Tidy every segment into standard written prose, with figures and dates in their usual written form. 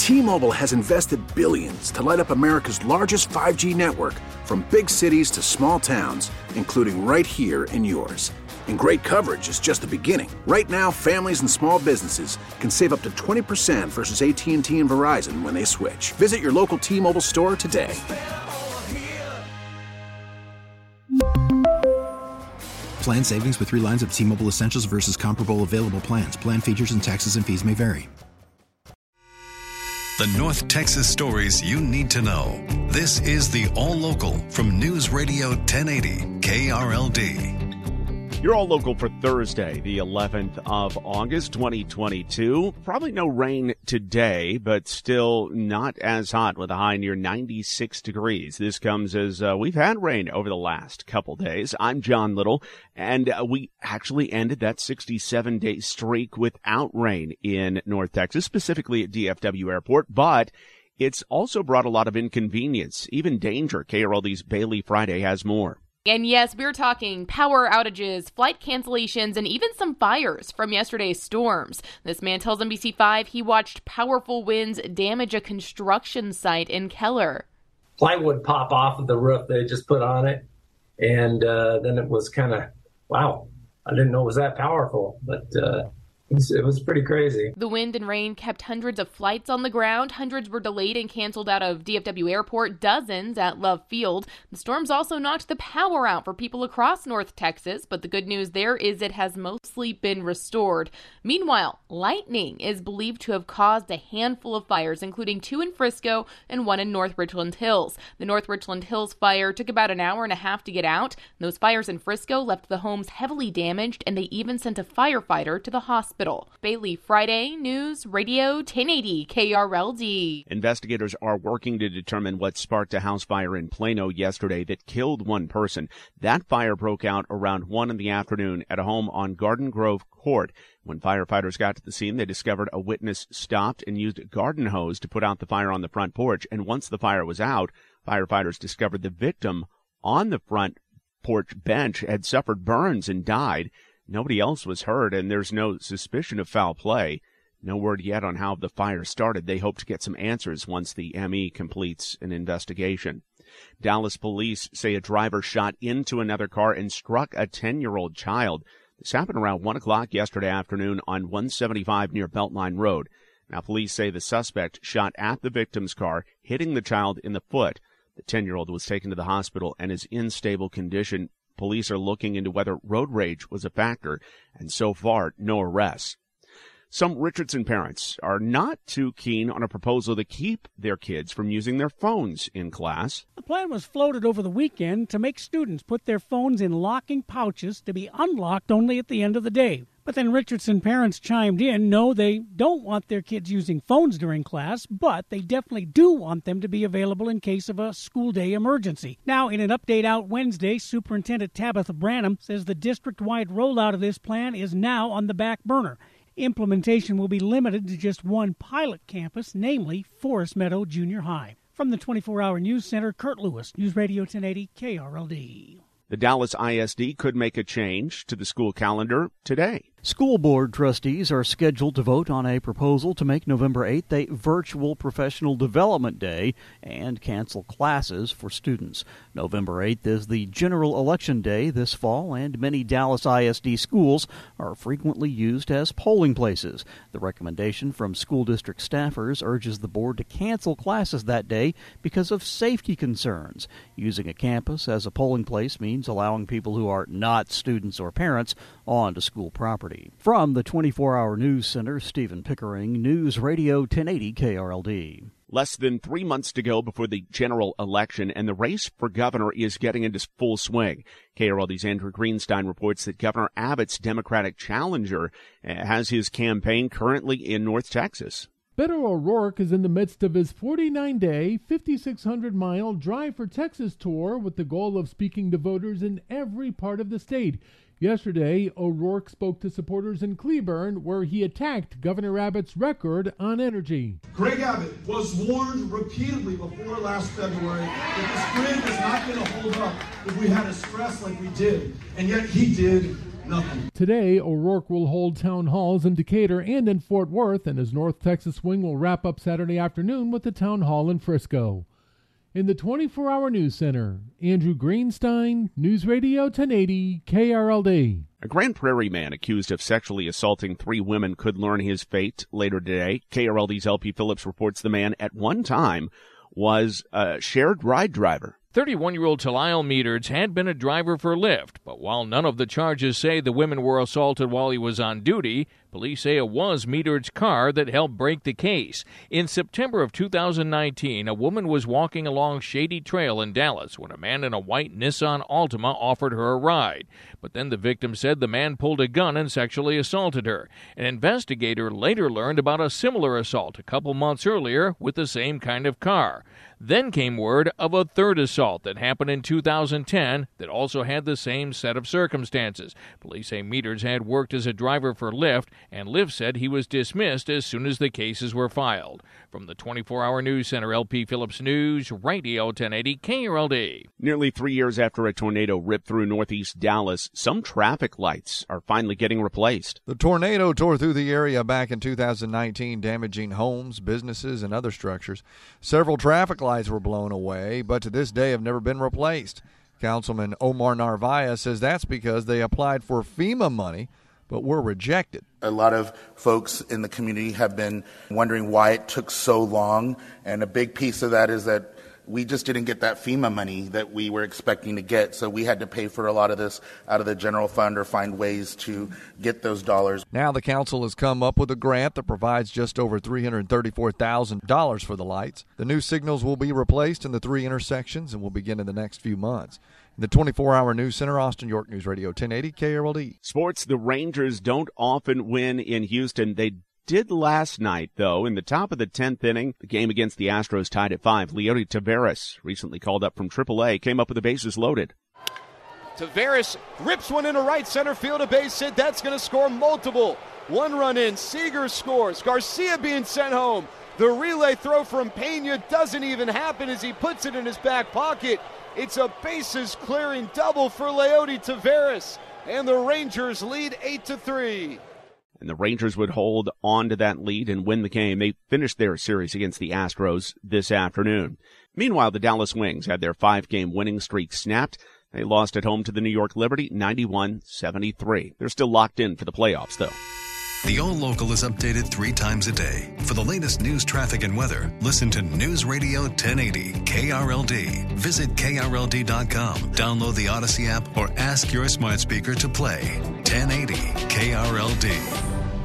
T-Mobile has invested billions to light up America's largest 5G network, from big cities to small towns, including right here in yours. And great coverage is just the beginning. Right now, families and small businesses can save up to 20% versus AT&T and Verizon when they switch. Visit your local T-Mobile store today. Plan savings with 3 lines of T-Mobile Essentials versus comparable available plans. Plan features and taxes and fees may vary. The North Texas stories you need to know. This is the All Local from News Radio 1080 KRLD. You're All Local for Thursday, the 11th of August, 2022. Probably no rain today, but still not as hot with a high near 96 degrees. This comes as we've had rain over the last couple days. I'm John Little, and we actually ended that 67-day streak without rain in North Texas, specifically at DFW Airport, but it's also brought a lot of inconvenience, even danger. KRLD's Bailey Friday has more. And yes, we're talking power outages, flight cancellations, and even some fires from yesterday's storms. This man tells NBC5 he watched powerful winds damage a construction site in Keller. Plywood pop off of the roof they just put on it. And then it was kind of, wow, I didn't know it was that powerful. But it was pretty crazy. The wind and rain kept hundreds of flights on the ground. Hundreds were delayed and canceled out of DFW Airport, dozens at Love Field. The storms also knocked the power out for people across North Texas, but the good news there is it has mostly been restored. Meanwhile, lightning is believed to have caused a handful of fires, including 2 in Frisco and 1 in North Richland Hills. The North Richland Hills fire took about an hour and a half to get out. Those fires in Frisco left the homes heavily damaged, and they even sent a firefighter to the hospital. Bailey Friday, News Radio 1080 KRLD. Investigators are working to determine what sparked a house fire in Plano yesterday that killed 1 person. That fire broke out around 1 in the afternoon at a home on Garden Grove Court. When firefighters got to the scene, they discovered a witness stopped and used a garden hose to put out the fire on the front porch. And once the fire was out, firefighters discovered the victim on the front porch bench had suffered burns and died. Nobody else was hurt, and there's no suspicion of foul play. No word yet on how the fire started. They hope to get some answers once the ME completes an investigation. Dallas police say a driver shot into another car and struck a 10-year-old child. This happened around 1 o'clock yesterday afternoon on 175 near Beltline Road. Now, police say the suspect shot at the victim's car, hitting the child in the foot. The 10-year-old was taken to the hospital and is in stable condition. Police are looking into whether road rage was a factor, and so far, no arrests. Some Richardson parents are not too keen on a proposal to keep their kids from using their phones in class. The plan was floated over the weekend to make students put their phones in locking pouches to be unlocked only at the end of the day. But then Richardson parents chimed in. No, they don't want their kids using phones during class, but they definitely do want them to be available in case of a school day emergency. Now, in an update out Wednesday, Superintendent Tabitha Branham says the district-wide rollout of this plan is now on the back burner. Implementation will be limited to just 1 pilot campus, namely Forest Meadow Junior High. From the 24-Hour News Center, Kurt Lewis, News Radio 1080 KRLD. The Dallas ISD could make a change to the school calendar today. School board trustees are scheduled to vote on a proposal to make November 8th a virtual professional development day and cancel classes for students. November 8th is the general election day this fall, and many Dallas ISD schools are frequently used as polling places. The recommendation from school district staffers urges the board to cancel classes that day because of safety concerns. Using a campus as a polling place means allowing people who are not students or parents onto school property. From the 24-Hour News Center, Stephen Pickering, News Radio 1080 KRLD. Less than 3 months to go before the general election, and the race for governor is getting into full swing. KRLD's Andrew Greenstein reports that Governor Abbott's Democratic challenger has his campaign currently in North Texas. Beto O'Rourke is in the midst of his 49-day, 5,600-mile Drive for Texas tour with the goal of speaking to voters in every part of the state. Yesterday, O'Rourke spoke to supporters in Cleburne, where he attacked Governor Abbott's record on energy. Greg Abbott was warned repeatedly before last February that this grid was not going to hold up if we had a stress like we did, and yet he did Nothing. Today, O'Rourke will hold town halls in Decatur and in Fort Worth, and his North Texas wing will wrap up Saturday afternoon with the town hall in Frisco. In the 24-hour news center, Andrew Greenstein, News Radio 1080 KRLD. A Grand Prairie man accused of sexually assaulting 3 women could learn his fate later today. KRLD's LP Phillips reports the man at one time was a shared ride driver. 31-year-old Talil Meadards had been a driver for Lyft, but while none of the charges say the women were assaulted while he was on duty, police say it was Meadards' car that helped break the case. In September of 2019, a woman was walking along Shady Trail in Dallas when a man in a white Nissan Altima offered her a ride. But then the victim said the man pulled a gun and sexually assaulted her. An investigator later learned about a similar assault a couple months earlier with the same kind of car. Then came word of a third assault that happened in 2010 that also had the same set of circumstances. Police say Meadards had worked as a driver for Lyft, and Lyft said he was dismissed as soon as the cases were filed. From the 24-hour news center, LP Phillips News, Radio 1080 KRLD. Nearly 3 years after a tornado ripped through northeast Dallas, some traffic lights are finally getting replaced. The tornado tore through the area back in 2019, damaging homes, businesses, and other structures. Several traffic lights were blown away, but to this day have never been replaced. Councilman Omar Narvaez says that's because they applied for FEMA money, but were rejected. A lot of folks in the community have been wondering why it took so long, and a big piece of that is that we just didn't get that FEMA money that we were expecting to get, so we had to pay for a lot of this out of the general fund or find ways to get those dollars. Now the council has come up with a grant that provides just over $334,000 for the lights. The new signals will be replaced in the 3 intersections and will begin in the next few months. In the 24-hour news center, Austin York News Radio 1080 KRLD. Sports, the Rangers don't often win in Houston. They did last night, though. In the top of the 10th inning, the game against the Astros tied at 5. Leody Taveras, recently called up from AAA, came up with the bases loaded. Taveras rips one into right center field, a base hit. That's going to score multiple. 1 run in. Seager scores. Garcia being sent home. The relay throw from Pena doesn't even happen as he puts it in his back pocket. It's a bases-clearing double for Leody Taveras, and the Rangers lead 8-3. And the Rangers would hold on to that lead and win the game. They finished their series against the Astros this afternoon. Meanwhile, the Dallas Wings had their 5-game winning streak snapped. They lost at home to the New York Liberty 91-73. They're still locked in for the playoffs, though. The All Local is updated 3 times a day. For the latest news, traffic, and weather, listen to News Radio 1080 KRLD. Visit KRLD.com, download the Odyssey app, or ask your smart speaker to play 1080 KRLD.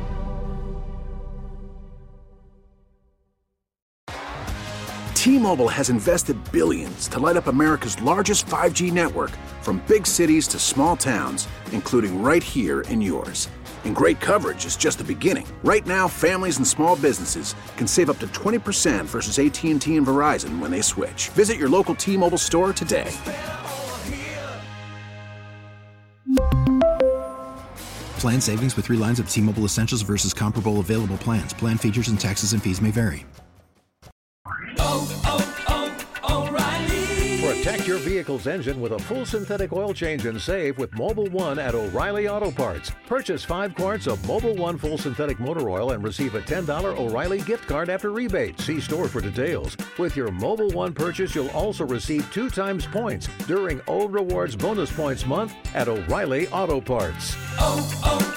T-Mobile has invested billions to light up America's largest 5G network, from big cities to small towns, including right here in yours. And great coverage is just the beginning. Right now, families and small businesses can save up to 20% versus AT&T and Verizon when they switch. Visit your local T-Mobile store today. Plan savings with 3 lines of T-Mobile Essentials versus comparable available plans. Plan features and taxes and fees may vary. Protect your vehicle's engine with a full synthetic oil change and save with Mobil 1 at O'Reilly Auto Parts. Purchase 5 quarts of Mobil 1 full synthetic motor oil and receive a $10 O'Reilly gift card after rebate. See store for details. With your Mobil 1 purchase, you'll also receive 2 times points during O Rewards Bonus Points Month at O'Reilly Auto Parts.